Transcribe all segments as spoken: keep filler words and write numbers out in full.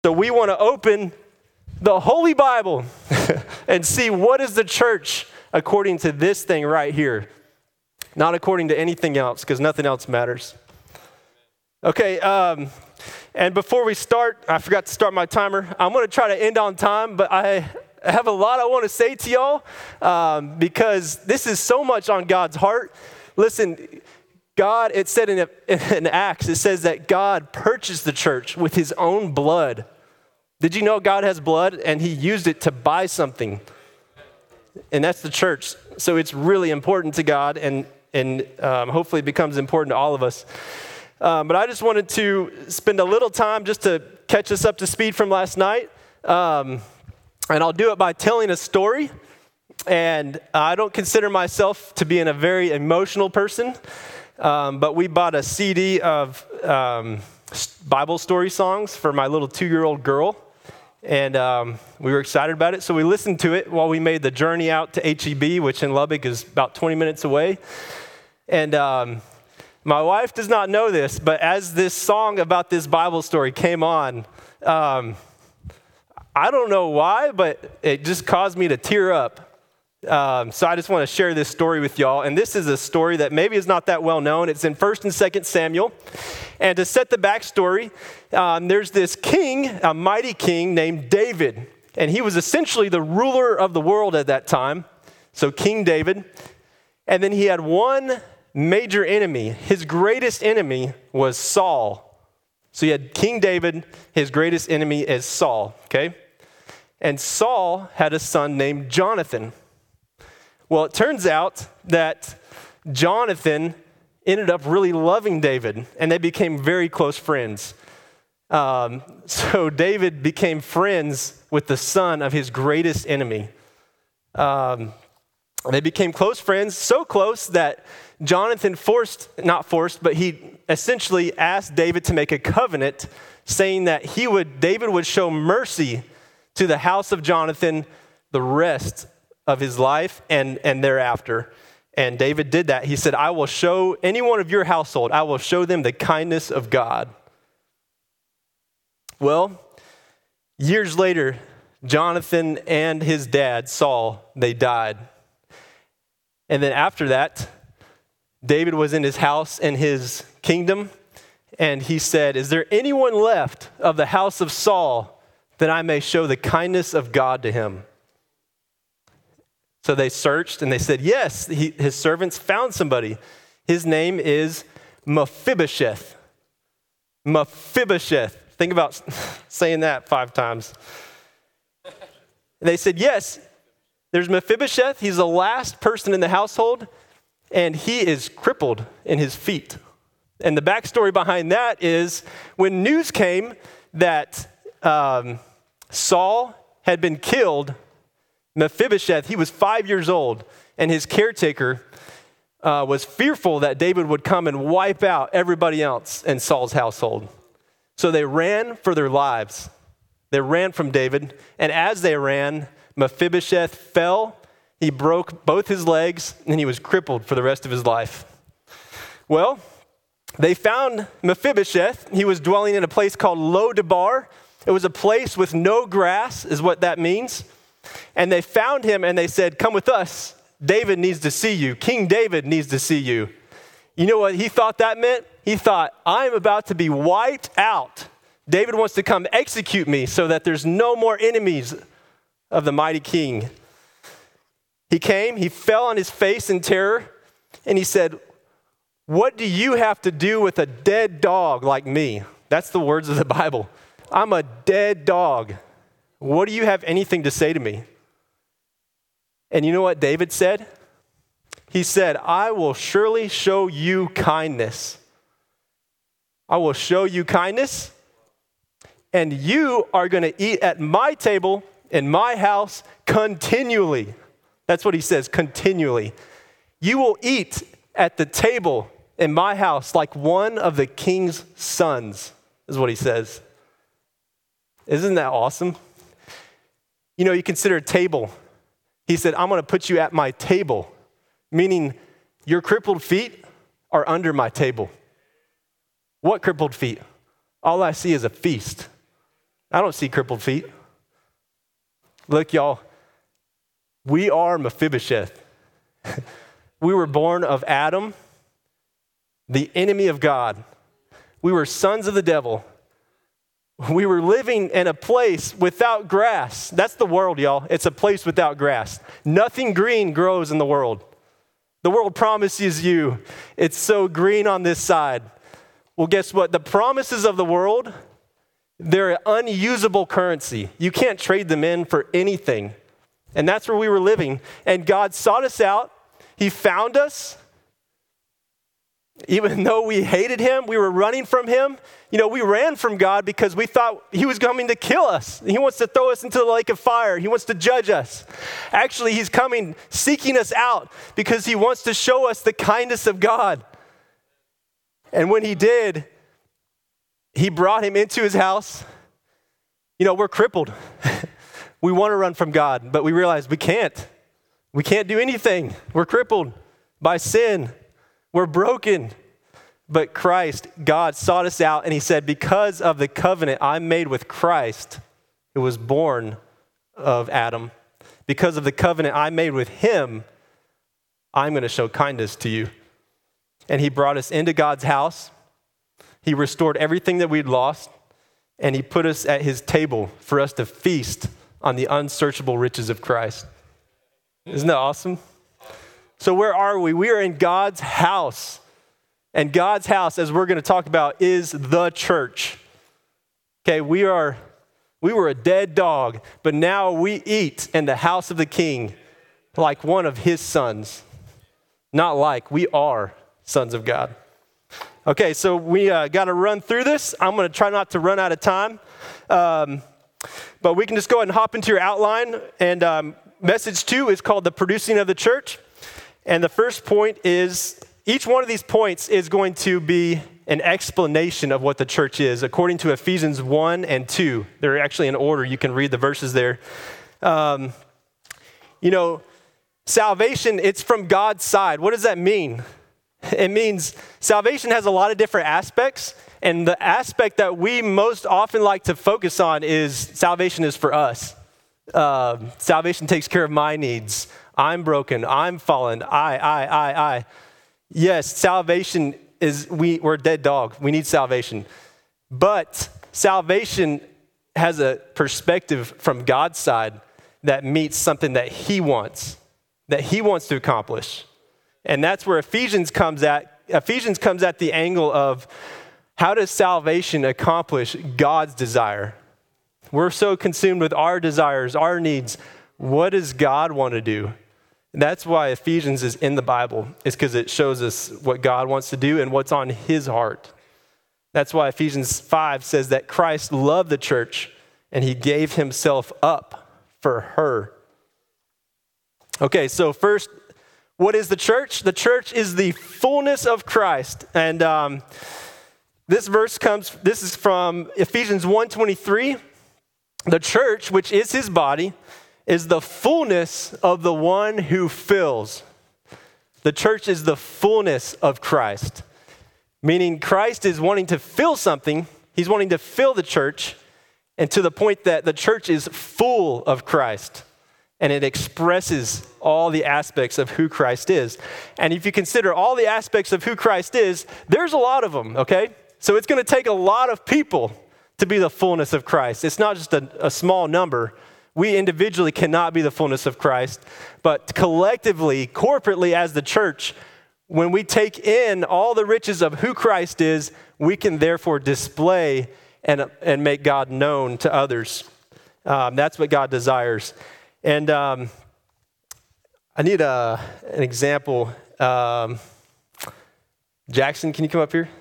So we want to open the Holy Bible and see what is the church according to this thing right here. Not according to anything else, because nothing else matters. Okay, um, and before we start, I forgot to start my timer. I'm going to try to end on time, but I have a lot I want to say to y'all um, because this is so much on God's heart. Listen, God, it said in, in Acts, it says that God purchased the church with his own blood. Did you know God has blood and he used it to buy something? And that's the church. So it's really important to God, and, and um, hopefully it becomes important to all of us. Um, but I just wanted to spend a little time just to catch us up to speed from last night. Um, and I'll do it by telling a story. And I don't consider myself to be a very emotional person. Um, but we bought a C D of um, Bible story songs for my little two-year-old girl. And um, we were excited about it. So we listened to it while we made the journey out to H E B, which in Lubbock is about twenty minutes away. And um, my wife does not know this, but as this song about this Bible story came on, um, I don't know why, but it just caused me to tear up. Um, so I just want to share this story with y'all. And this is a story that maybe is not that well known. It's in First and Second Samuel. And to set the backstory, um, there's this king, a mighty king named David. And he was essentially the ruler of the world at that time. So King David. And then he had one major enemy. His greatest enemy was Saul. So you had King David, his greatest enemy is Saul, okay? And Saul had a son named Jonathan. Well, it turns out that Jonathan ended up really loving David, and they became very close friends. Um, so David became friends with the son of his greatest enemy. Um, they became close friends, so close that Jonathan forced, not forced, but he essentially asked David to make a covenant saying that he would, David would show mercy to the house of Jonathan the rest of his life and, and thereafter. And David did that. He said, I will show anyone of your household, I will show them the kindness of God. Well, years later, Jonathan and his dad, Saul, they died. And then after that, David was in his house and his kingdom, and he said, is there anyone left of the house of Saul that I may show the kindness of God to him? So they searched and they said, yes, he, his servants found somebody. His name is Mephibosheth. Mephibosheth. Think about saying that five times. And they said, yes, there's Mephibosheth. He's the last person in the household, and he is crippled in his feet. And the backstory behind that is when news came that um, Saul had been killed, Mephibosheth, he was five years old, and his caretaker uh, was fearful that David would come and wipe out everybody else in Saul's household. So they ran for their lives. They ran from David, and as they ran, Mephibosheth fell. He broke both his legs, and he was crippled for the rest of his life. Well, they found Mephibosheth. He was dwelling in a place called Lo-debar. It was a place with no grass, is what that means. And they found him and they said, come with us. David needs to see you. King David needs to see you. You know what he thought that meant? He thought, I'm about to be wiped out. David wants to come execute me so that there's no more enemies of the mighty king. He came, he fell on his face in terror, and he said, what do you have to do with a dead dog like me? That's the words of the Bible. I'm a dead dog. What do you have anything to say to me? And you know what David said? He said, I will surely show you kindness. I will show you kindness, and you are going to eat at my table in my house continually. That's what he says, continually. You will eat at the table in my house like one of the king's sons, is what he says. Isn't that awesome? You know, you consider a table. He said, I'm going to put you at my table, meaning your crippled feet are under my table. What crippled feet? All I see is a feast. I don't see crippled feet. Look, y'all, we are Mephibosheth. We were born of Adam, the enemy of God. We were sons of the devil. We were living in a place without grass. That's the world, y'all. It's a place without grass. Nothing green grows in the world. The world promises you it's so green on this side. Well, guess what? The promises of the world, they're unusable currency. You can't trade them in for anything. And that's where we were living. And God sought us out. He found us. Even though we hated him, we were running from him. You know, we ran from God because we thought he was coming to kill us. He wants to throw us into the lake of fire. He wants to judge us. Actually, he's coming, seeking us out because he wants to show us the kindness of God. And when he did, he brought him into his house. You know, we're crippled. We want to run from God, but we realize we can't. We can't do anything. We're crippled by sin. We're broken. But Christ, God sought us out and he said, because of the covenant I made with Christ, it was born of Adam. Because of the covenant I made with him, I'm going to show kindness to you. And he brought us into God's house. He restored everything that we'd lost. And he put us at his table for us to feast on the unsearchable riches of Christ. Isn't that awesome? So where are we? We are in God's house. And God's house, as we're going to talk about, is the church. Okay, we are, we were a dead dog, but now we eat in the house of the King like one of his sons. Not like, we are sons of God. Okay, so we uh, got to run through this. I'm going to try not to run out of time. Um, but we can just go ahead and hop into your outline. And um, message two is called the producing of the church. And the first point is, each one of these points is going to be an explanation of what the church is, according to Ephesians one and two. They're actually in order. You can read the verses there. Um, you know, salvation, it's from God's side. What does that mean? It means salvation has a lot of different aspects, and the aspect that we most often like to focus on is salvation is for us. Uh, salvation takes care of my needs. I'm broken. I'm fallen. I, I, I, I. Yes, salvation is, we, we're a dead dog. We need salvation. But salvation has a perspective from God's side that meets something that he wants, that he wants to accomplish. And that's where Ephesians comes at. Ephesians comes at the angle of how does salvation accomplish God's desire? We're so consumed with our desires, our needs. What does God want to do? That's why Ephesians is in the Bible, is because it shows us what God wants to do and what's on his heart. That's why Ephesians five says that Christ loved the church and he gave himself up for her. Okay, so first, what is the church? The church is the fullness of Christ. And um, this verse comes, this is from Ephesians one twenty-three. The church, which is his body, is the fullness of the one who fills. The church is the fullness of Christ, meaning Christ is wanting to fill something. He's wanting to fill the church, and to the point that the church is full of Christ, and it expresses all the aspects of who Christ is. And if you consider all the aspects of who Christ is, there's a lot of them, okay? So it's going to take a lot of people to be the fullness of Christ. It's not just a, a small number. We individually cannot be the fullness of Christ, but collectively, corporately as the church, when we take in all the riches of who Christ is, we can therefore display and, and make God known to others. Um, that's what God desires. And um, I need a, an example. Um, Jackson, can you come up here?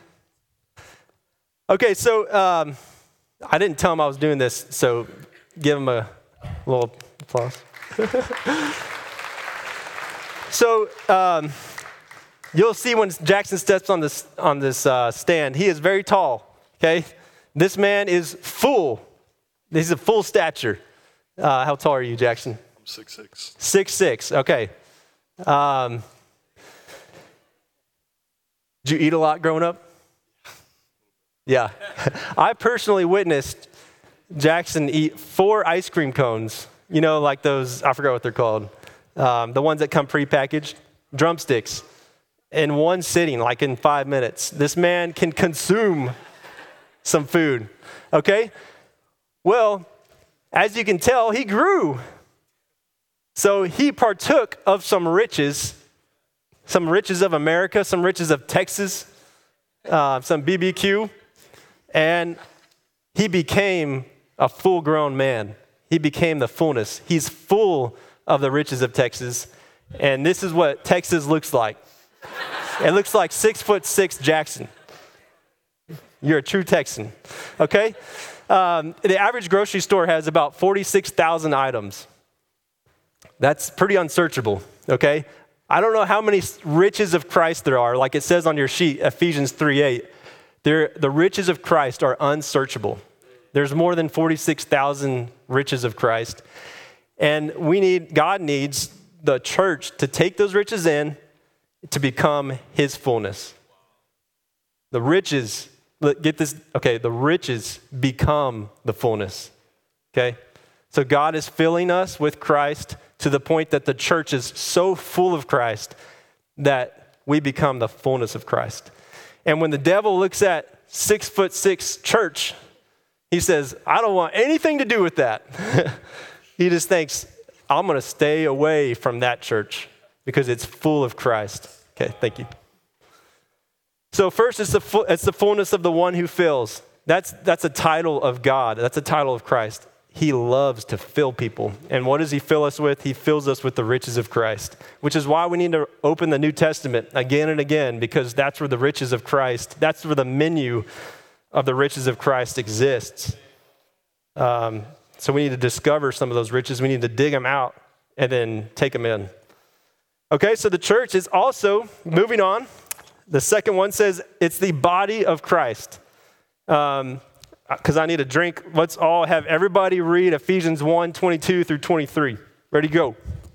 Okay, so um, I didn't tell him I was doing this, so give him a A little applause. So um, you'll see when Jackson steps on this on this uh, stand, he is very tall. Okay, this man is full. He's a full stature. Uh, how tall are you, Jackson? I'm six six. Six six. Okay. Um, did you eat a lot growing up? Yeah, I personally witnessed Jackson eat four ice cream cones. You know, like those, I forgot what they're called. Um, the ones that come prepackaged, drumsticks, in one sitting, like in five minutes. This man can consume some food, okay? Well, as you can tell, he grew. So he partook of some riches, some riches of America, some riches of Texas, uh, some B B Q, and he became a full-grown man. He became the fullness. He's full of the riches of Texas, and this is what Texas looks like. It looks like six foot six Jackson. You're a true Texan, okay? Um, the average grocery store has about forty-six thousand items. That's pretty unsearchable, okay? I don't know how many riches of Christ there are. Like it says on your sheet, Ephesians three eight, the riches of Christ are unsearchable. There's more than forty-six thousand riches of Christ. And we need, God needs the church to take those riches in to become his fullness. The riches, get this, okay, the riches become the fullness, okay? So God is filling us with Christ to the point that the church is so full of Christ that we become the fullness of Christ. And when the devil looks at six foot six church, he says, I don't want anything to do with that. He just thinks, I'm going to stay away from that church because it's full of Christ. Okay, thank you. So first, it's the, fu- it's the fullness of the one who fills. That's, that's a title of God. That's a title of Christ. He loves to fill people. And what does he fill us with? He fills us with the riches of Christ, which is why we need to open the New Testament again and again, because that's where the riches of Christ, that's where the menu of the riches of Christ exists. Um, so we need to discover some of those riches. We need to dig them out and then take them in. Okay, so the church is also, moving on, the second one says it's the body of Christ. Um, because I need a drink, let's all have everybody read Ephesians one, twenty-two through twenty-three. Ready, go.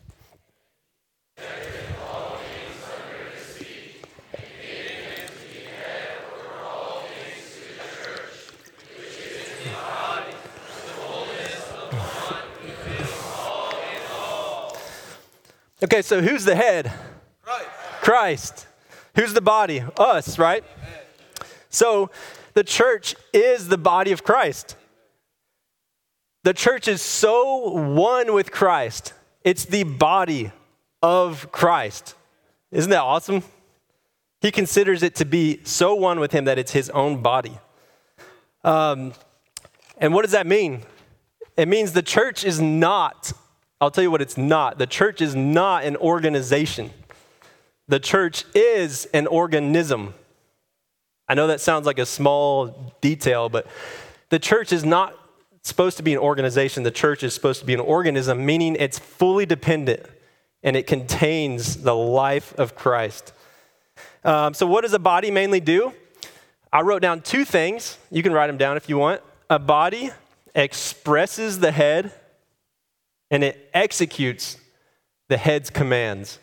Okay, so who's the head? Christ. Christ. Who's the body? Us, right? Amen. So the church is the body of Christ. The church is so one with Christ. It's the body of Christ. Isn't that awesome? He considers it to be so one with him that it's his own body. Um, and what does that mean? It means the church is not, I'll tell you what it's not. The church is not an organization. The church is an organism. I know that sounds like a small detail, but the church is not supposed to be an organization. The church is supposed to be an organism, meaning it's fully dependent and it contains the life of Christ. Um, so what does a body mainly do? I wrote down two things. You can write them down if you want. A body expresses the head and it executes the head's commands.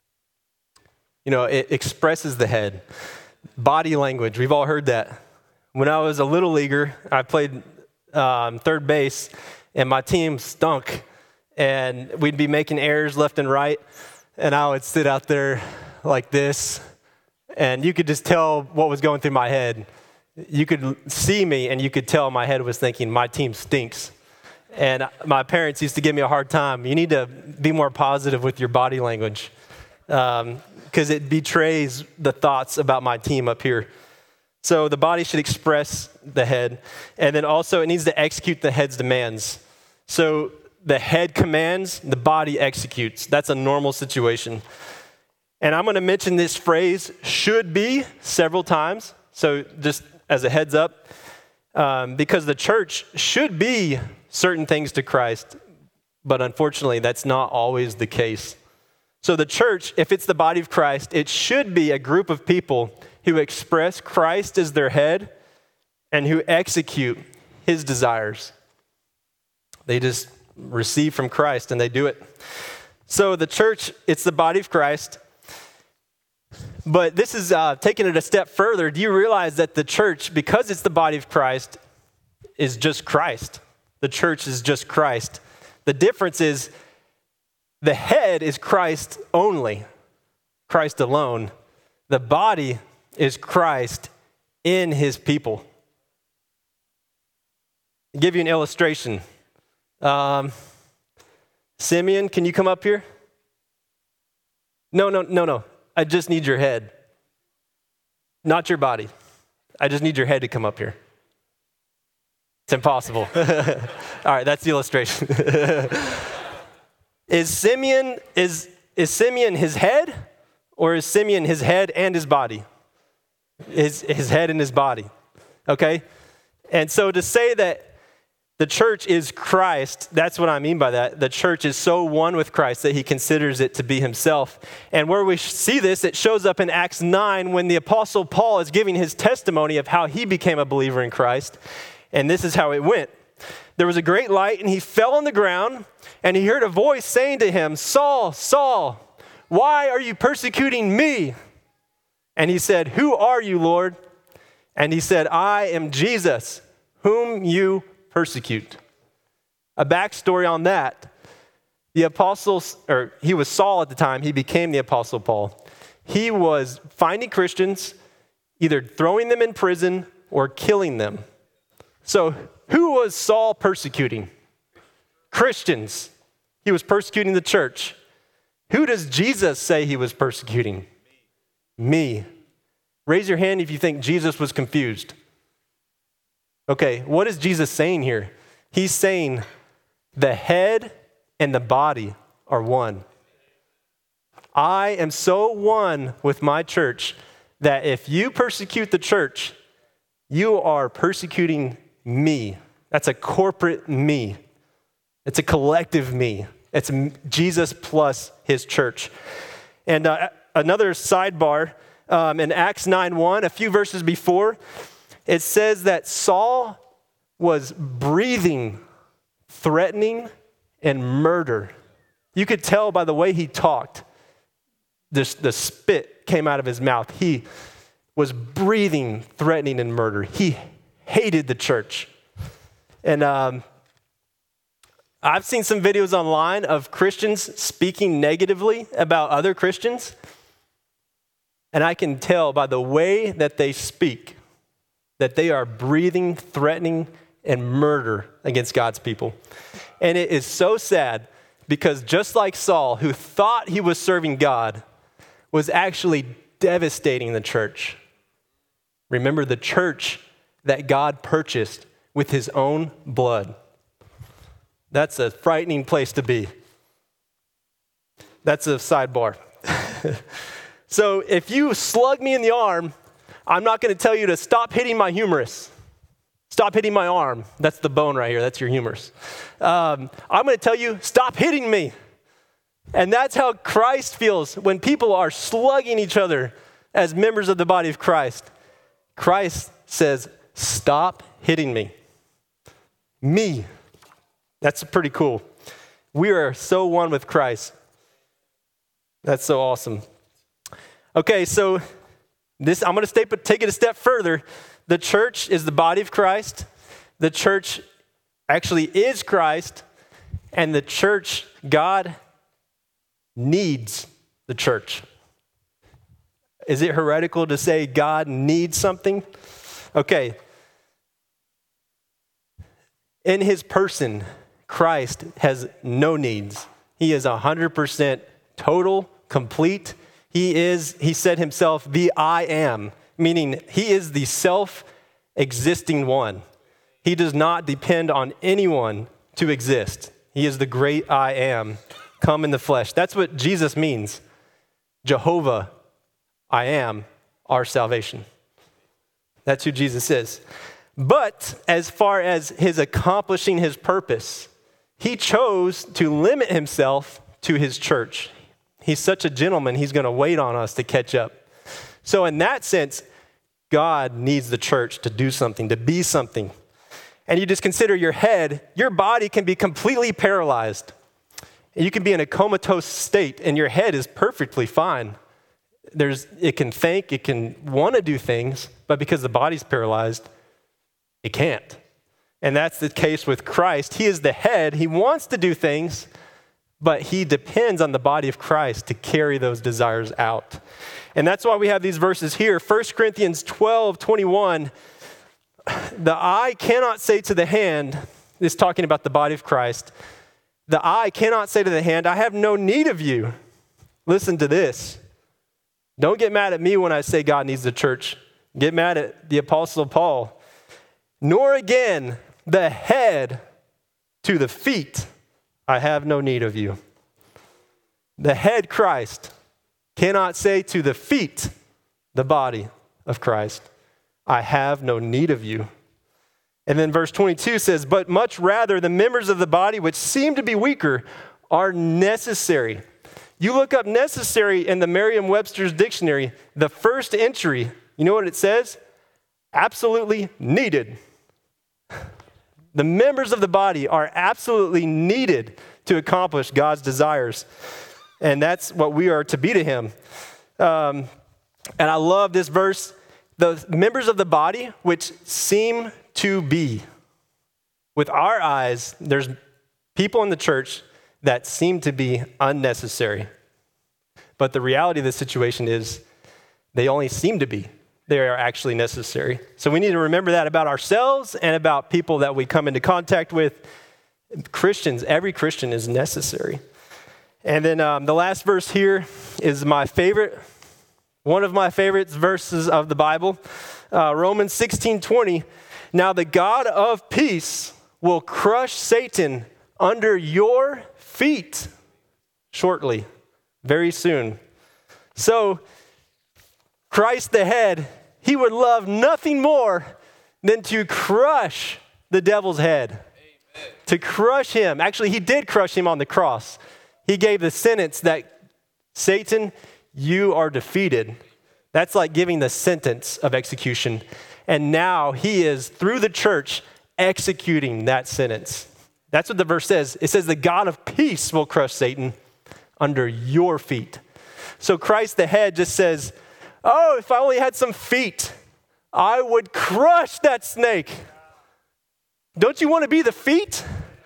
You know, it expresses the head. Body language, we've all heard that. When I was a little leaguer, I played um, third base, and my team stunk, and we'd be making errors left and right, and I would sit out there like this, and you could just tell what was going through my head. You could see me, and you could tell my head was thinking, my team stinks. And my parents used to give me a hard time. You need to be more positive with your body language. Um, because it betrays the thoughts about my team up here. So the body should express the head, and then also it needs to execute the head's demands. So the head commands, the body executes. That's a normal situation. And I'm going to mention this phrase, should be, several times. So just as a heads up, um, because the church should be certain things to Christ, but unfortunately that's not always the case. So the church, if it's the body of Christ, it should be a group of people who express Christ as their head and who execute his desires. They just receive from Christ and they do it. So the church, it's the body of Christ. But this is uh, taking it a step further. Do you realize that the church, because it's the body of Christ, is just Christ? The church is just Christ. The difference is the head is Christ only, Christ alone. The body is Christ in his people. I'll give you an illustration. Um, Simeon, can you come up here? No, no, no, no. I just need your head. Not your body. I just need your head to come up here. It's impossible. All right, that's the illustration. Is Simeon, is, is Simeon his head, or is Simeon his head and his body? His, his head and his body, okay? And so to say that the church is Christ, that's what I mean by that. The church is so one with Christ that he considers it to be himself. And where we see this, it shows up in Acts nine when the Apostle Paul is giving his testimony of how he became a believer in Christ. And this is how it went. There was a great light, and he fell on the ground, and he heard a voice saying to him, Saul, Saul, why are you persecuting me? And he said, who are you, Lord? And he said, I am Jesus, whom you persecute. A backstory on that. The apostles, or he was Saul at the time, he became the Apostle Paul. He was finding Christians, either throwing them in prison or killing them. So who was Saul persecuting? Christians. He was persecuting the church. Who does Jesus say he was persecuting? Me. Raise your hand if you think Jesus was confused. Okay, what is Jesus saying here? He's saying the head and the body are one. I am so one with my church that if you persecute the church, you are persecuting me. That's a corporate me. It's a collective me. It's Jesus plus his church. And uh, another sidebar, um, in Acts nine one, a few verses before, it says that Saul was breathing, threatening, and murder. You could tell by the way he talked. The, the spit came out of his mouth. He was breathing, threatening, and murder. He hated the church. And um, I've seen some videos online of Christians speaking negatively about other Christians. And I can tell by the way that they speak that they are breathing, threatening, and murder against God's people. And it is so sad because just like Saul, who thought he was serving God, was actually devastating the church. Remember, the church that God purchased with his own blood. That's a frightening place to be. That's a sidebar. So if you slug me in the arm, I'm not going to tell you to stop hitting my humerus. Stop hitting my arm. That's the bone right here. That's your humerus. Um, I'm going to tell you, stop hitting me. And that's how Christ feels when people are slugging each other as members of the body of Christ. Christ says, stop hitting me. Me. That's pretty cool. We are so one with Christ. That's so awesome. Okay, so this I'm going to stay, take it a step further. The church is the body of Christ. The church actually is Christ. And the church, God needs the church. Is it heretical to say God needs something? Okay. In his person, Christ has no needs. He is one hundred percent total, complete. He is, he said himself, the I am, meaning he is the self-existing one. He does not depend on anyone to exist. He is the great I am, come in the flesh. That's what Jesus means. Jehovah, I am, our salvation. That's who Jesus is. But as far as his accomplishing his purpose, he chose to limit himself to his church. He's such a gentleman, he's going to wait on us to catch up. So in that sense, God needs the church to do something, to be something. And you just consider your head, your body can be completely paralyzed. You can be in a comatose state and your head is perfectly fine. There's, it can think, it can want to do things, but because the body's paralyzed, it can't. And that's the case with Christ. He is the head. He wants to do things, but he depends on the body of Christ to carry those desires out. And that's why we have these verses here. First Corinthians twelve twenty-one, the eye cannot say to the hand, this is talking about the body of Christ, the eye cannot say to the hand, I have no need of you. Listen to this. Don't get mad at me when I say God needs the church. Get mad at the Apostle Paul. Nor again the head to the feet, I have no need of you. The head, Christ, cannot say to the feet, the body of Christ, I have no need of you. And then verse twenty-two says, but much rather the members of the body which seem to be weaker are necessary. You look up necessary in the Merriam-Webster's dictionary, the first entry, you know what it says? Absolutely needed. The members of the body are absolutely needed to accomplish God's desires. And that's what we are to be to him. Um, and I love this verse. The members of the body which seem to be. With our eyes, there's people in the church that seem to be unnecessary. But the reality of the situation is they only seem to be. They are actually necessary. So we need to remember that about ourselves and about people that we come into contact with. Christians, every Christian is necessary. And then um, the last verse here is my favorite, one of my favorite verses of the Bible, uh, Romans sixteen twenty. Now the God of peace will crush Satan under your feet shortly, very soon. So Christ the head, he would love nothing more than to crush the devil's head. Amen. To crush him. Actually, he did crush him on the cross. He gave the sentence that, Satan, you are defeated. That's like giving the sentence of execution. And now he is, through the church, executing that sentence. That's what the verse says. It says the God of peace will crush Satan under your feet. So Christ the head just says, oh, if I only had some feet, I would crush that snake. Don't you want to be the feet?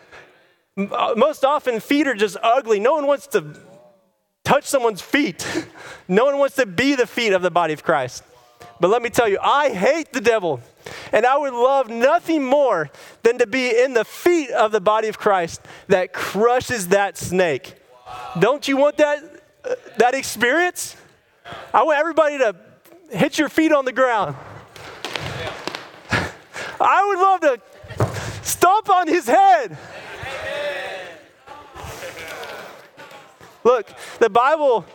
Most often, feet are just ugly. No one wants to touch someone's feet. No one wants to be the feet of the body of Christ. But let me tell you, I hate the devil. And I would love nothing more than to be in the feet of the body of Christ that crushes that snake. Wow. Don't you want that, uh, that experience? I want everybody to hit your feet on the ground. Yeah. I would love to stomp on his head. Amen. Look, the Bible,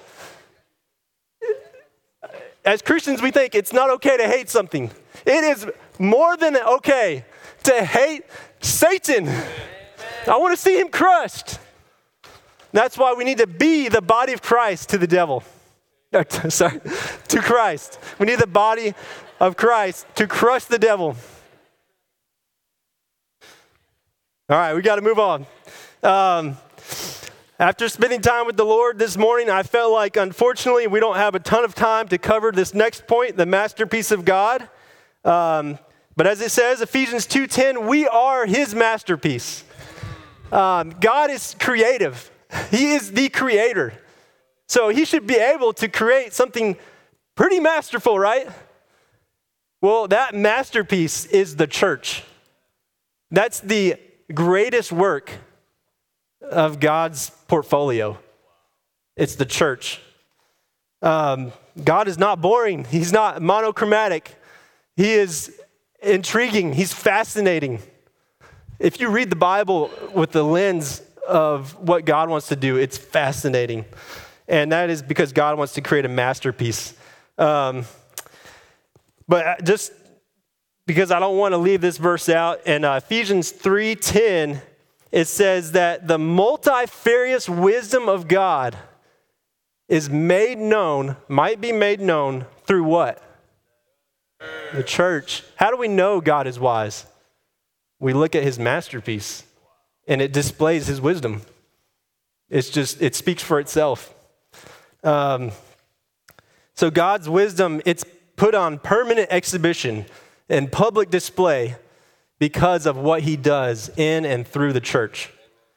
as Christians, we think it's not okay to hate something. It is more than okay to hate Satan. Amen. I want to see him crushed. That's why we need to be the body of Christ to the devil. No, t- sorry, to Christ. We need the body of Christ to crush the devil. All right, we got to move on. Um, after spending time with the Lord this morning, I felt like, unfortunately, we don't have a ton of time to cover this next point, the masterpiece of God. Um, but as it says, Ephesians two ten, we are his masterpiece. Um, God is creative. He is the creator. So he should be able to create something pretty masterful, right? Well, that masterpiece is the church. That's the greatest work of God's portfolio. It's the church. Um, God is not boring. He's not monochromatic. He is intriguing. He's fascinating. If you read the Bible with the lens of what God wants to do, it's fascinating. And that is because God wants to create a masterpiece. Um, but just because I don't want to leave this verse out, in uh, Ephesians three ten, it says that the multifarious wisdom of God is made known, might be made known through what? The church. How do we know God is wise? We look at his masterpiece, and it displays his wisdom. It's just, it speaks for itself. Um, so God's wisdom, it's put on permanent exhibition and public display because of what he does in and through the church.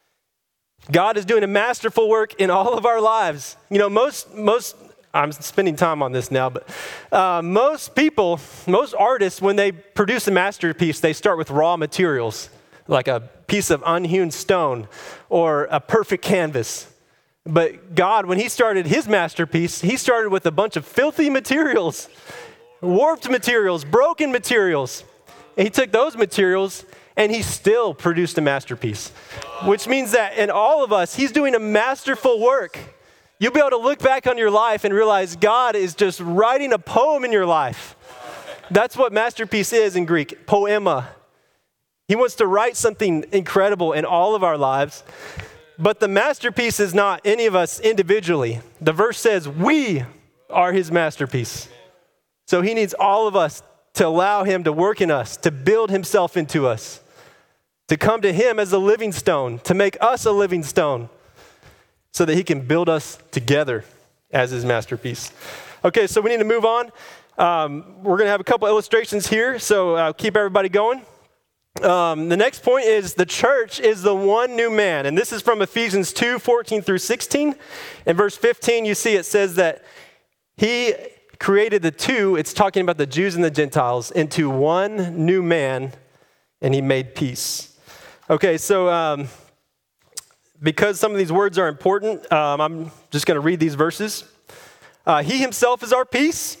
God is doing a masterful work in all of our lives. You know, most, most I'm spending time on this now, but uh, most people, most artists, when they produce a masterpiece, they start with raw materials, like a piece of unhewn stone or a perfect canvas. But God, when he started his masterpiece, he started with a bunch of filthy materials, warped materials, broken materials. And he took those materials and he still produced a masterpiece, which means that in all of us, he's doing a masterful work. You'll be able to look back on your life and realize God is just writing a poem in your life. That's what masterpiece is in Greek, poema. He wants to write something incredible in all of our lives, but the masterpiece is not any of us individually. The verse says we are his masterpiece. So he needs all of us to allow him to work in us, to build himself into us, to come to him as a living stone, to make us a living stone, so that he can build us together as his masterpiece. Okay, so we need to move on. Um, we're going to have a couple illustrations here, so uh, keep everybody going. Um, the next point is the church is the one new man, and this is from Ephesians two, fourteen through sixteen. In verse fifteen, you see it says that he created the two, it's talking about the Jews and the Gentiles, into one new man, and he made peace. Okay, so um, because some of these words are important, um, I'm just going to read these verses. Uh, he himself is our peace.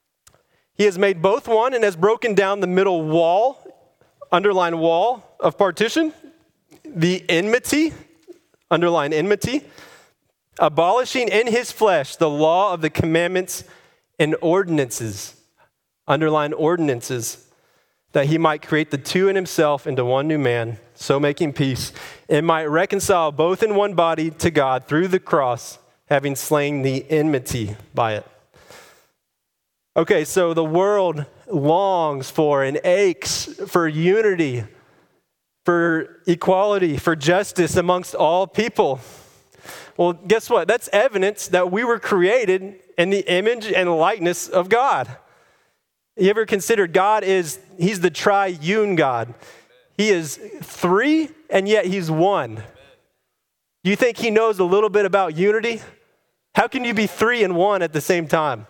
He has made both one and has broken down the middle wall, underline wall of partition, the enmity, underline enmity, abolishing in his flesh the law of the commandments and ordinances, underline ordinances, that he might create the two in himself into one new man, so making peace, and might reconcile both in one body to God through the cross, having slain the enmity by it. Okay, so the world longs for and aches for unity, for equality, for justice amongst all people. Well, guess what? That's evidence that we were created in the image and likeness of God. You ever considered God is, he's the triune God. He is three, and yet he's one. Do you think he knows a little bit about unity? How can you be three and one at the same time?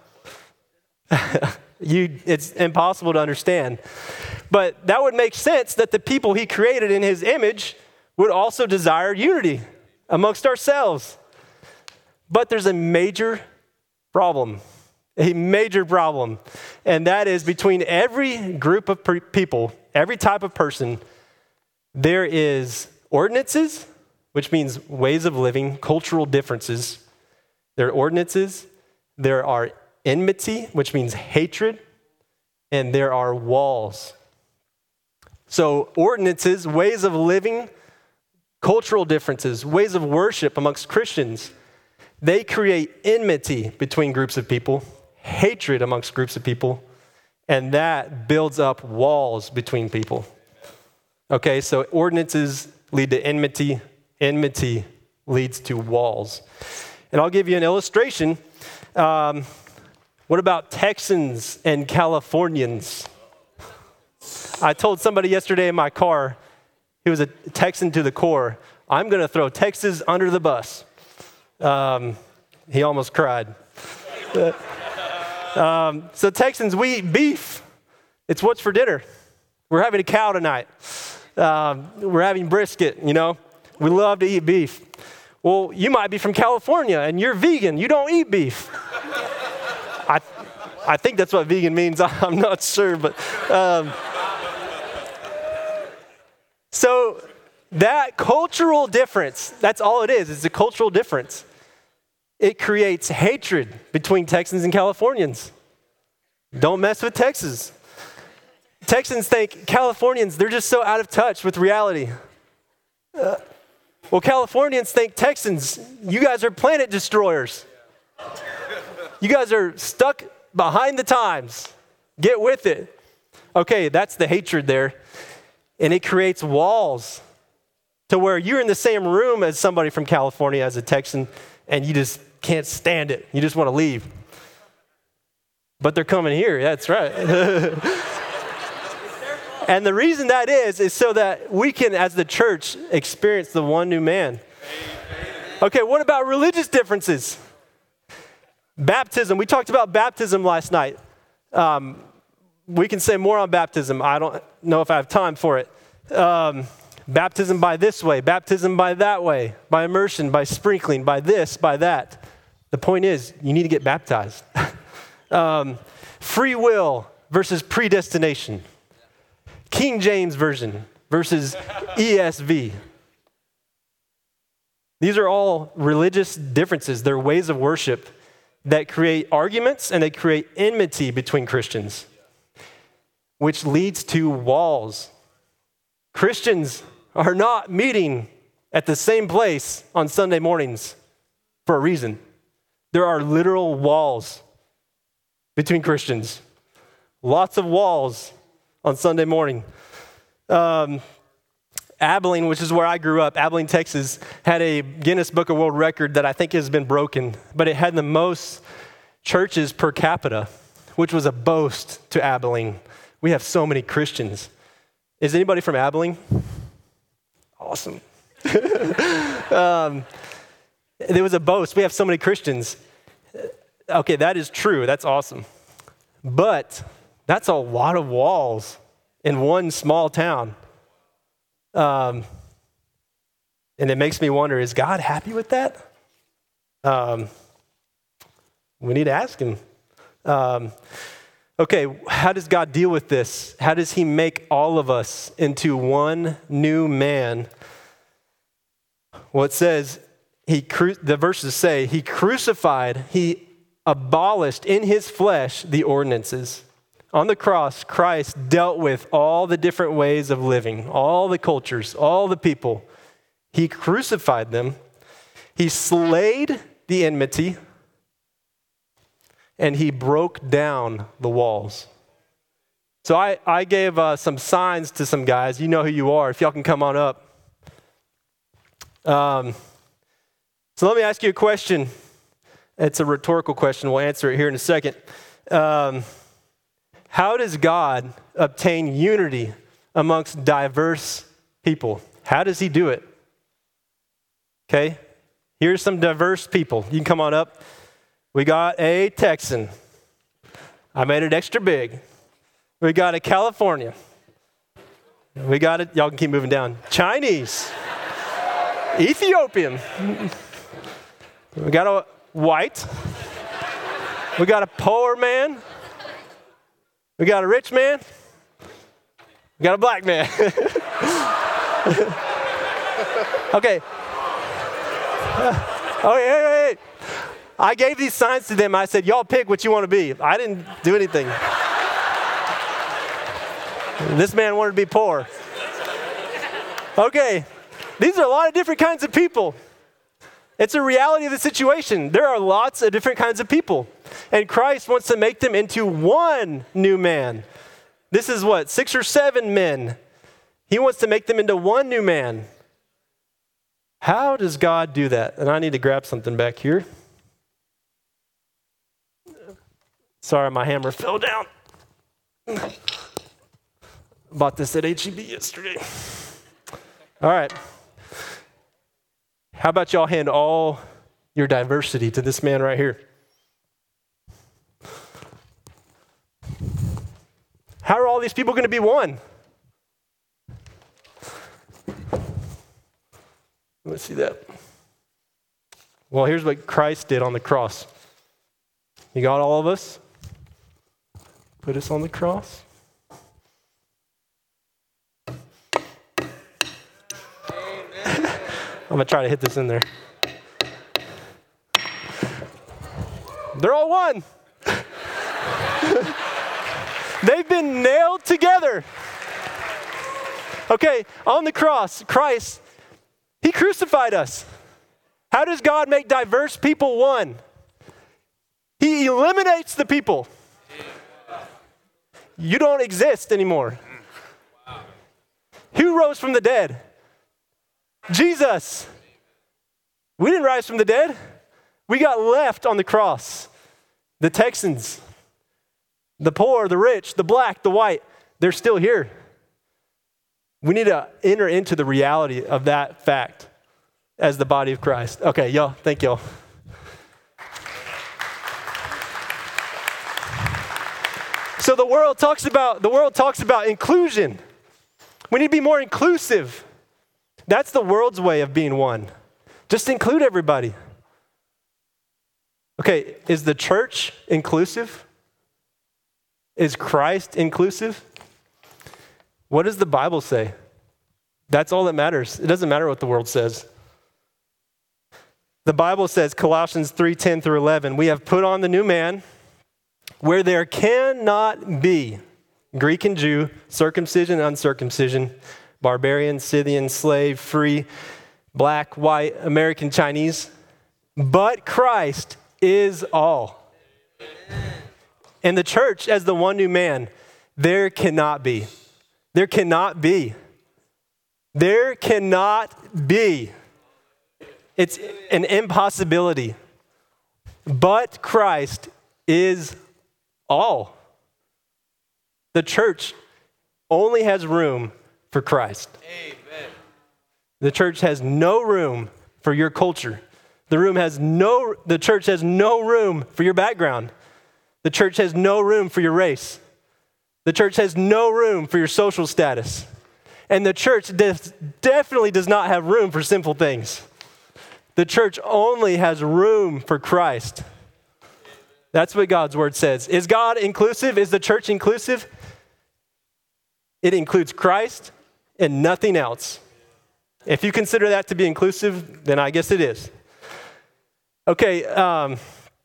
you, it's impossible to understand. But that would make sense that the people he created in his image would also desire unity amongst ourselves. But there's a major problem, a major problem, and that is between every group of per- people, every type of person, there is ordinances, which means ways of living, cultural differences. There are ordinances, there are enmity, which means hatred, and there are walls. So ordinances, ways of living, cultural differences, ways of worship amongst Christians, they create enmity between groups of people, hatred amongst groups of people, and that builds up walls between people. Okay, so ordinances lead to enmity, enmity leads to walls. And I'll give you an illustration. Um, what about Texans and Californians? I told somebody yesterday in my car, he was a Texan to the core, I'm going to throw Texas under the bus. Um, he almost cried. um, so Texans, we eat beef. It's what's for dinner. We're having a cow tonight. Um, we're having brisket, you know. We love to eat beef. Well, you might be from California and you're vegan. You don't eat beef. I, I think that's what vegan means. I'm not sure, but um, so that cultural difference, that's all it is. It's a cultural difference. It creates hatred between Texans and Californians. Don't mess with Texas. Texans think Californians, they're just so out of touch with reality. Uh, well, Californians think Texans, you guys are planet destroyers. You guys are stuck behind the times. Get with it. Okay, that's the hatred there. And it creates walls to where you're in the same room as somebody from California as a Texan, and you just can't stand it. You just want to leave. But they're coming here. That's right. And the reason that is, is so that we can, as the church, experience the one new man. Okay, what about religious differences? Baptism. We talked about baptism last night. Um, we can say more on baptism. I don't know if I have time for it. Um, baptism by this way, baptism by that way, by immersion, by sprinkling, by this, by that. The point is, you need to get baptized. um, free will versus predestination. King James Version versus E S V. These are all religious differences. They're ways of worship that create arguments and they create enmity between Christians, which leads to walls. Christians are not meeting at the same place on Sunday mornings for a reason. There are literal walls between Christians. Lots of walls on Sunday morning. Um, Abilene, which is where I grew up, Abilene, Texas, had a Guinness Book of World Record that I think has been broken, but it had the most churches per capita, which was a boast to Abilene. We have so many Christians. Is anybody from Abilene? Awesome. um, there was a boast. We have so many Christians. Okay, that is true. That's awesome. But that's a lot of walls in one small town. Um, and it makes me wonder, is God happy with that? Um, we need to ask him. Um, okay, how does God deal with this? How does he make all of us into one new man? Well, it says, he cru- the verses say, he crucified, he abolished in his flesh the ordinances. On the cross, Christ dealt with all the different ways of living, all the cultures, all the people. He crucified them. He slayed the enmity, and he broke down the walls. So I, I gave uh, some signs to some guys. You know who you are. If y'all can come on up. Um, so let me ask you a question. It's a rhetorical question. We'll answer it here in a second. Um, How does God obtain unity amongst diverse people? How does he do it? Okay, here's some diverse people. You can come on up. We got a Texan. I made it extra big. We got a California. We got it. Y'all can keep moving down. Chinese. Ethiopian. We got a white. We got a poor man. We got a rich man. We got a black man. Okay. Uh, okay, hey, hey, hey. I gave these signs to them. I said, y'all pick what you want to be. I didn't do anything. This man wanted to be poor. Okay. These are a lot of different kinds of people. It's a reality of the situation. There are lots of different kinds of people. And Christ wants to make them into one new man. This is what, six or seven men. He wants to make them into one new man. How does God do that? And I need to grab something back here. Sorry, my hammer fell down. Bought this at H E B yesterday. All right. How about y'all hand all your diversity to this man right here? How are all these people going to be one? Let's see that. Well, here's what Christ did on the cross. He got all of us, put us on the cross. I'm going to try to hit this in there. They're all one. They've been nailed together. Okay, on the cross, Christ, he crucified us. How does God make diverse people one? He eliminates the people. You don't exist anymore. Who rose from the dead? Jesus. We didn't rise from the dead. We got left on the cross. The Texans, the poor, the rich, the black, the white, they're still here. We need to enter into the reality of that fact as the body of Christ. Okay, y'all, thank y'all. So the world talks about the world talks about inclusion. We need to be more inclusive. That's the world's way of being one. Just include everybody. Okay, is the church inclusive? Is Christ inclusive? What does the Bible say? That's all that matters. It doesn't matter what the world says. The Bible says, Colossians three ten through eleven, we have put on the new man, where there cannot be Greek and Jew, circumcision, uncircumcision, barbarian, Scythian, slave, free, black, white, American, Chinese, but Christ is all. And the church as the one new man, there cannot be. There cannot be. There cannot be. It's an impossibility. But Christ is all. The church only has room for Christ. Amen. The church has no room for your culture. The room has no the church has no room for your background. The church has no room for your race. The church has no room for your social status. And the church def- definitely does not have room for simple things. The church only has room for Christ. That's what God's word says. Is God inclusive? Is the church inclusive? It includes Christ and nothing else. If you consider that to be inclusive, then I guess it is. Okay, um,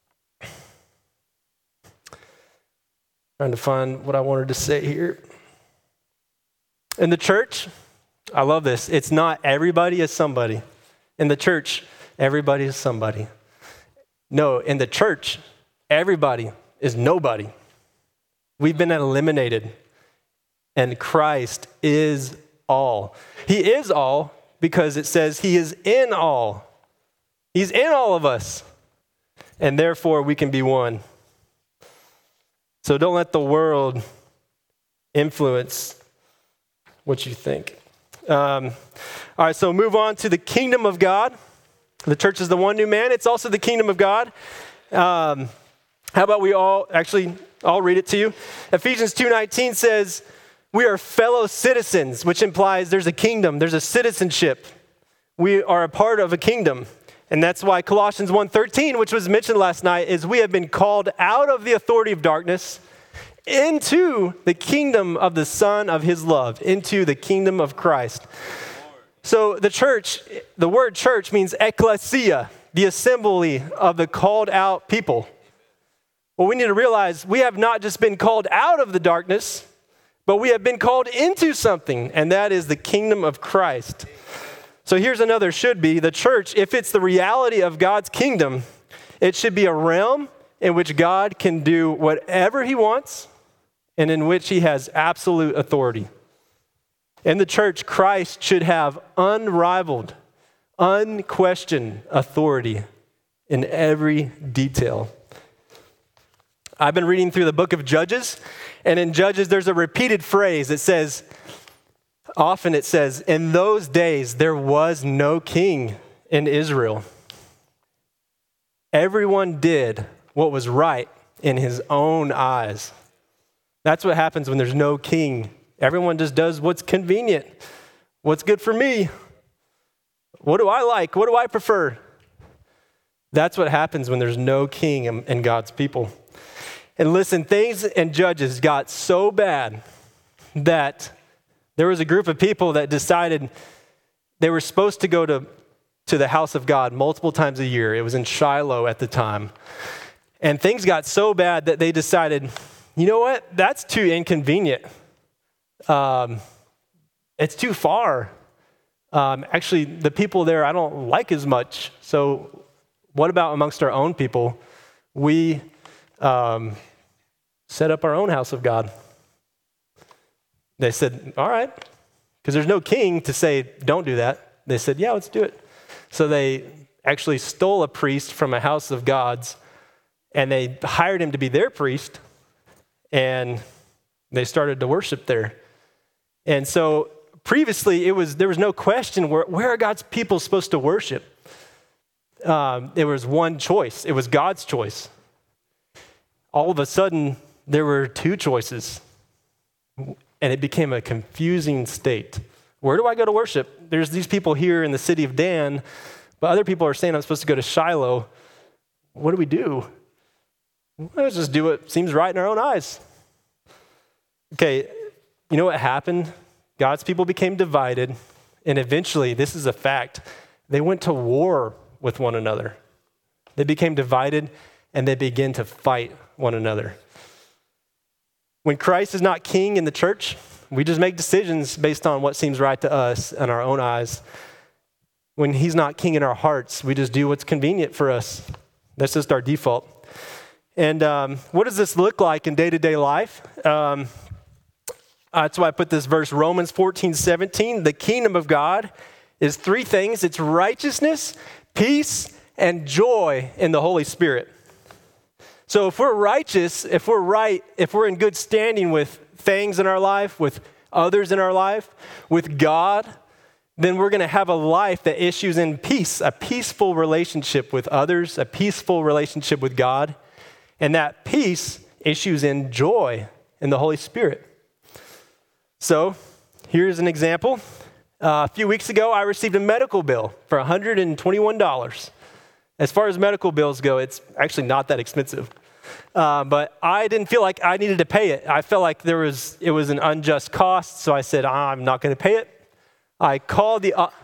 trying to find what I wanted to say here. In the church, I love this. It's not everybody is somebody. In the church, everybody is somebody. No, in the church, everybody is nobody. We've been eliminated, and Christ is all. He is all because it says he is in all. He's in all of us, and therefore we can be one. So don't let the world influence what you think. Um, all right, so move on to the kingdom of God. The church is the one new man. It's also the kingdom of God. Um, how about we all, actually, I'll read it to you. Ephesians two nineteen says, we are fellow citizens, which implies there's a kingdom, there's a citizenship. We are a part of a kingdom. And that's why Colossians one thirteen, which was mentioned last night, is we have been called out of the authority of darkness into the kingdom of the Son of his love, into the kingdom of Christ. So the church, the word church means ecclesia, the assembly of the called out people. Well, we need to realize we have not just been called out of the darkness, but we have been called into something, and that is the kingdom of Christ. So here's another should be. The church, if it's the reality of God's kingdom, it should be a realm in which God can do whatever he wants and in which he has absolute authority. In the church, Christ should have unrivaled, unquestioned authority in every detail. I've been reading through the book of Judges, and in Judges, there's a repeated phrase that says, often it says, in those days, there was no king in Israel. Everyone did what was right in his own eyes. That's what happens when there's no king. Everyone just does what's convenient, what's good for me. What do I like? What do I prefer? That's what happens when there's no king in, in God's people. And listen, things in Judges got so bad that there was a group of people that decided they were supposed to go to, to the house of God multiple times a year. It was in Shiloh at the time. And things got so bad that they decided, you know what? That's too inconvenient. Um, it's too far. Um, actually, the people there I don't like as much. So what about amongst our own people? We um, set up our own house of God. They said, all right, because there's no king to say, don't do that. They said, yeah, let's do it. So they actually stole a priest from a house of gods, and they hired him to be their priest, and they started to worship there. And so previously, it was there was no question where, where are God's people supposed to worship? Um, there was one choice. It was God's choice. All of a sudden, there were two choices, and it became a confusing state. Where do I go to worship? There's these people here in the city of Dan, but other people are saying I'm supposed to go to Shiloh. What do we do? Let's just do what seems right in our own eyes. Okay, you know what happened? God's people became divided, and eventually, this is a fact, they went to war with one another. They became divided, and they began to fight one another. When Christ is not king in the church, we just make decisions based on what seems right to us in our own eyes. When he's not king in our hearts, we just do what's convenient for us. That's just our default. And um, what does this look like in day-to-day life? Um, that's why I put this verse, Romans fourteen seventeen. The kingdom of God is three things. It's righteousness, peace, and joy in the Holy Spirit. So if we're righteous, if we're right, if we're in good standing with things in our life, with others in our life, with God, then we're going to have a life that issues in peace, a peaceful relationship with others, a peaceful relationship with God. And that peace issues in joy in the Holy Spirit. So here's an example. Uh, a few weeks ago, I received a medical bill for one hundred twenty-one dollars. As far as medical bills go, it's actually not that expensive. Uh, but I didn't feel like I needed to pay it. I felt like there was it was an unjust cost, so I said, I'm not going to pay it. I called the... Uh,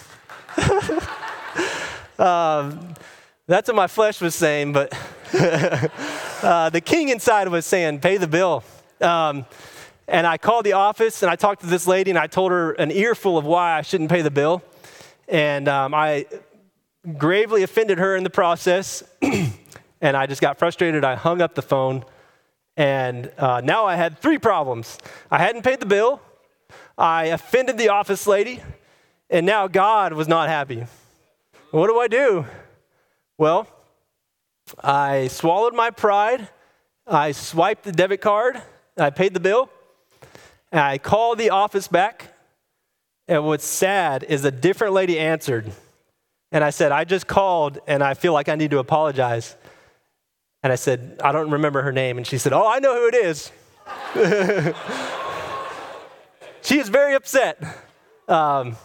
um, that's what my flesh was saying, but uh, the king inside was saying, pay the bill. Um, and I called the office, and I talked to this lady, and I told her an earful of why I shouldn't pay the bill. And um, I gravely offended her in the process, and I just got frustrated. I hung up the phone, and uh, now I had three problems. I hadn't paid the bill, I offended the office lady, and now God was not happy. What do I do? Well, I swallowed my pride, I swiped the debit card, I paid the bill, and I called the office back, and what's sad is a different lady answered. And I said, I just called, and I feel like I need to apologize. And I said, I don't remember her name. And she said, oh, I know who it is. She is very upset. Um,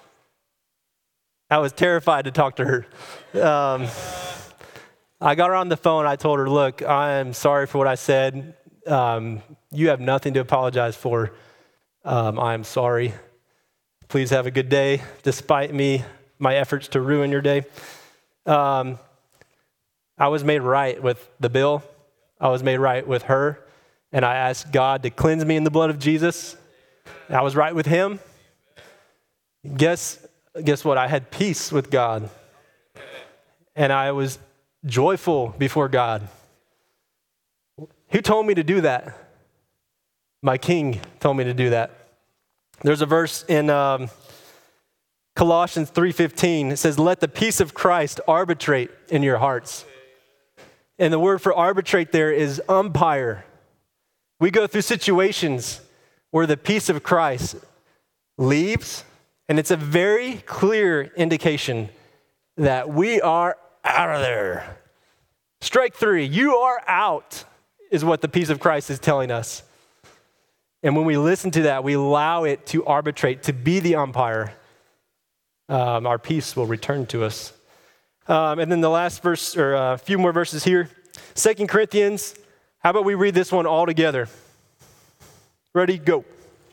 I was terrified to talk to her. Um, I got her on the phone. I told her, look, I am sorry for what I said. Um, you have nothing to apologize for. Um, I am sorry. Please have a good day, despite me, my efforts to ruin your day. Um, I was made right with the bill. I was made right with her. And I asked God to cleanse me in the blood of Jesus. I was right with him. Guess, guess what? I had peace with God. And I was joyful before God. Who told me to do that? My king told me to do that. There's a verse in um, Colossians three fifteen. It says, let the peace of Christ arbitrate in your hearts. And the word for arbitrate there is umpire. We go through situations where the peace of Christ leaves, and it's a very clear indication that we are out of there. Strike three, you are out, is what the peace of Christ is telling us. And when we listen to that, we allow it to arbitrate, to be the umpire. Um, our peace will return to us. Um, and then the last verse, or a few more verses here. Second Corinthians, how about we read this one all together? Ready, go.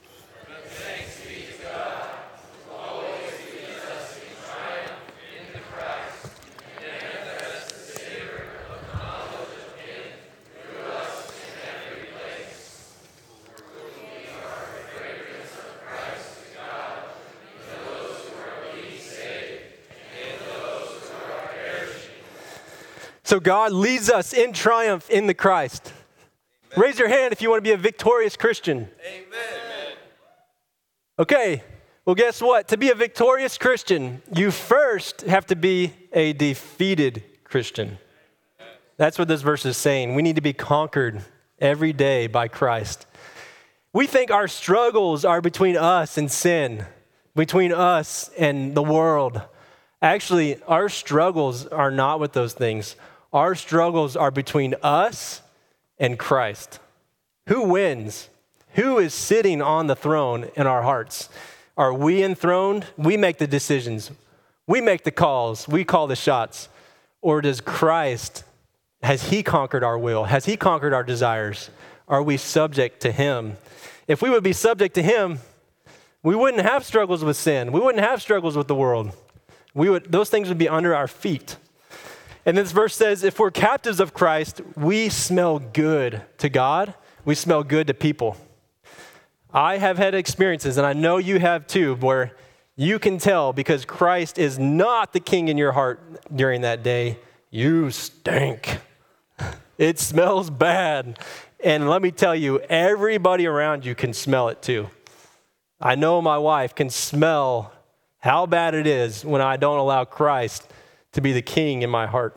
So God leads us in triumph in the Christ. Amen. Raise your hand if you want to be a victorious Christian. Amen. Okay, well, guess what? To be a victorious Christian, you first have to be a defeated Christian. That's what this verse is saying. We need to be conquered every day by Christ. We think our struggles are between us and sin, between us and the world. Actually, our struggles are not with those things. Our struggles are between us and Christ. Who wins? Who is sitting on the throne in our hearts? Are we enthroned? We make the decisions. We make the calls. We call the shots. Or does Christ, has he conquered our will? Has he conquered our desires? Are we subject to him? If we would be subject to him, we wouldn't have struggles with sin. We wouldn't have struggles with the world. We would, those things would be under our feet. And this verse says, if we're captives of Christ, we smell good to God. We smell good to people. I have had experiences, and I know you have too, where you can tell because Christ is not the king in your heart during that day. You stink. It smells bad. And let me tell you, everybody around you can smell it too. I know my wife can smell how bad it is when I don't allow Christ to be the king in my heart.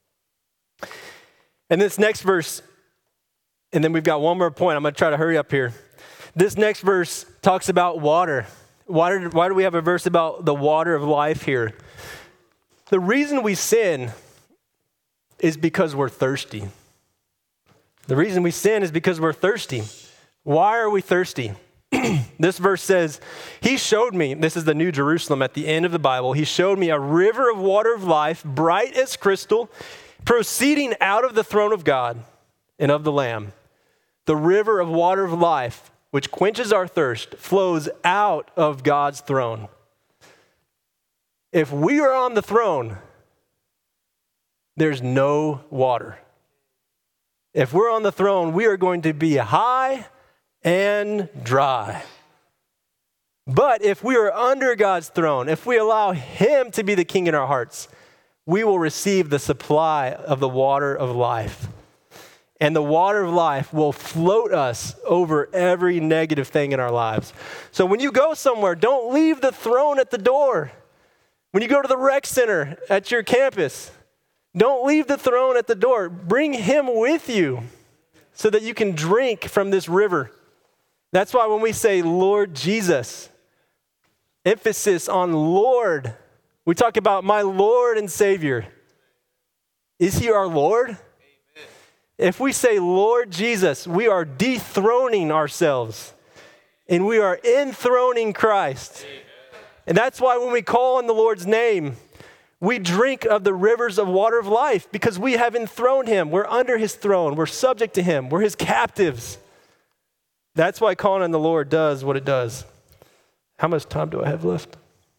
And this next verse, and then we've got one more point. I'm going to try to hurry up here. This next verse talks about water. Why do, why do we have a verse about the water of life here? The reason we sin is because we're thirsty. The reason we sin is because we're thirsty. Why are we thirsty? This verse says, he showed me, this is the New Jerusalem at the end of the Bible, he showed me a river of water of life, bright as crystal, proceeding out of the throne of God and of the Lamb. The river of water of life, which quenches our thirst, flows out of God's throne. If we are on the throne, there's no water. If we're on the throne, we are going to be high and dry. But if we are under God's throne, if we allow him to be the king in our hearts, we will receive the supply of the water of life. And the water of life will float us over every negative thing in our lives. So when you go somewhere, don't leave the throne at the door. When you go to the rec center at your campus, don't leave the throne at the door. Bring him with you so that you can drink from this river. That's why when we say Lord Jesus, emphasis on Lord, we talk about my Lord and Savior. Is he our Lord? Amen. If we say Lord Jesus, we are dethroning ourselves and we are enthroning Christ. Amen. And that's why when we call on the Lord's name, we drink of the rivers of water of life because we have enthroned him. We're under his throne. We're subject to him. We're his captives. That's why calling on the Lord does what it does. How much time do I have left?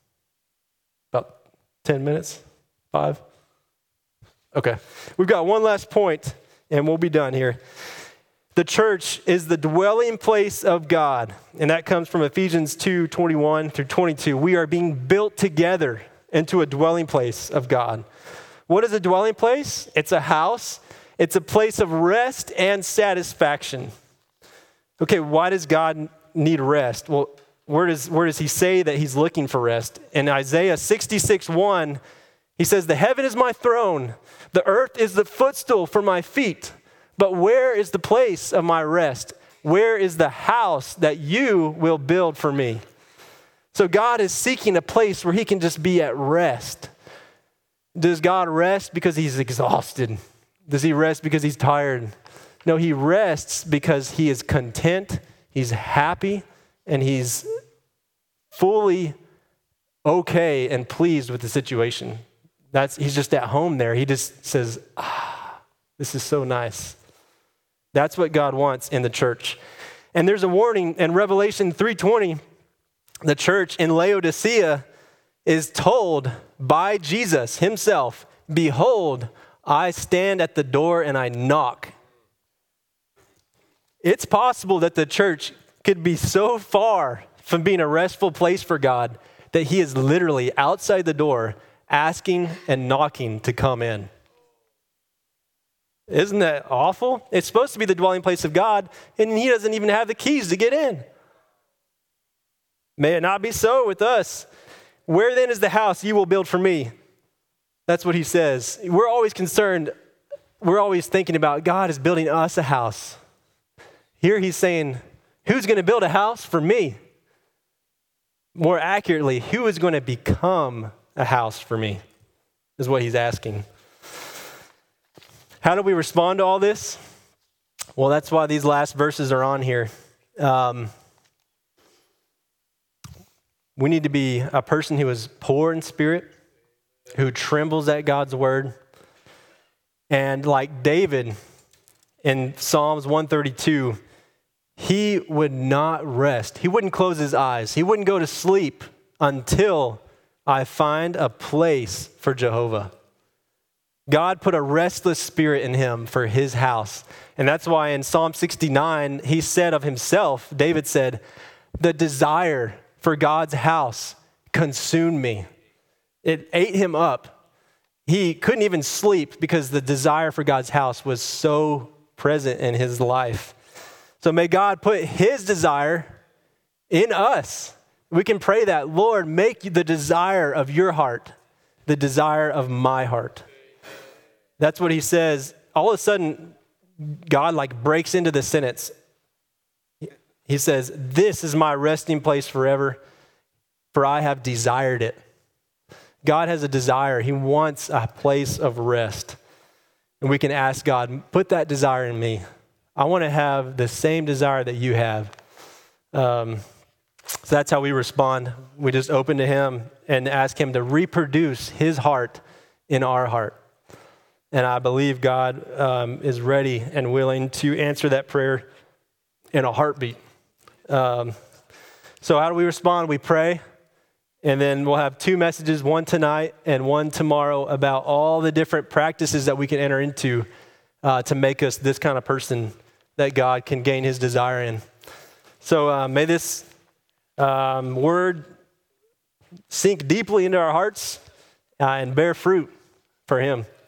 About ten minutes? Five? Okay. We've got one last point and we'll be done here. The church is the dwelling place of God. And that comes from Ephesians two, twenty-one through twenty-two. We are being built together into a dwelling place of God. What is a dwelling place? It's a house. It's a place of rest and satisfaction. Okay, why does God need rest? Well, where does, where does he say that he's looking for rest? In Isaiah sixty-six, one, he says, the heaven is my throne. The earth is the footstool for my feet. But where is the place of my rest? Where is the house that you will build for me? So God is seeking a place where he can just be at rest. Does God rest because he's exhausted? Does he rest because he's tired? No, he rests because he is content, he's happy, and he's fully okay and pleased with the situation. That's he's just at home there. He just says, ah, this is so nice. That's what God wants in the church. And there's a warning in Revelation three twenty. The church in Laodicea is told by Jesus himself, behold, I stand at the door and I knock. It's possible that the church could be so far from being a restful place for God that he is literally outside the door asking and knocking to come in. Isn't that awful? It's supposed to be the dwelling place of God, and he doesn't even have the keys to get in. May it not be so with us. Where then is the house you will build for me? That's what he says. We're always concerned, we're always thinking about God is building us a house. Here he's saying, Who's going to build a house for me? More accurately, who is going to become a house for me? Is what he's asking. How do we respond to all this? Well, that's why these last verses are on here. Um, we need to be a person who is poor in spirit, who trembles at God's word. And like David in Psalms one thirty-two, he would not rest. He wouldn't close his eyes. He wouldn't go to sleep until I find a place for Jehovah. God put a restless spirit in him for his house. And that's why in Psalm sixty-nine, he said of himself, David said, the desire for God's house consumed me. It ate him up. He couldn't even sleep because the desire for God's house was so present in his life. So may God put his desire in us. We can pray that, Lord, make the desire of your heart the desire of my heart. That's what he says. All of a sudden, God like breaks into the sentence. He says, this is my resting place forever, for I have desired it. God has a desire. He wants a place of rest. And we can ask God, put that desire in me. I want to have the same desire that you have. Um, so that's how we respond. We just open to him and ask him to reproduce his heart in our heart. And I believe God um, is ready and willing to answer that prayer in a heartbeat. Um, so how do we respond? We pray, and then we'll have two messages, one tonight and one tomorrow, about all the different practices that we can enter into uh, to make us this kind of person that God can gain his desire in. So uh, may this um, word sink deeply into our hearts uh, and bear fruit for him.